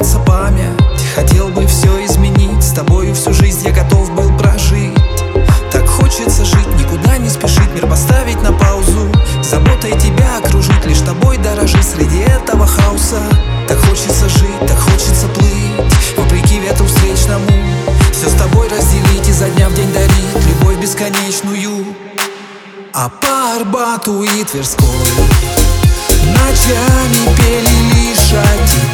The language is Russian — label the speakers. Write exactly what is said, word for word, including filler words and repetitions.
Speaker 1: стирается память. Хотел бы все изменить, с тобою всю жизнь я готов был прожить. Так хочется жить, никуда не спешить, мир поставить на паузу, заботой тебя окружить, лишь тобой дорожить среди этого хаоса. Так хочется жить, так хочется плыть, вопреки ветру встречному, все с тобой разделить, изо дня в день дарить любовь бесконечную. А по Арбату и Тверской ночами пели лишь о тебе.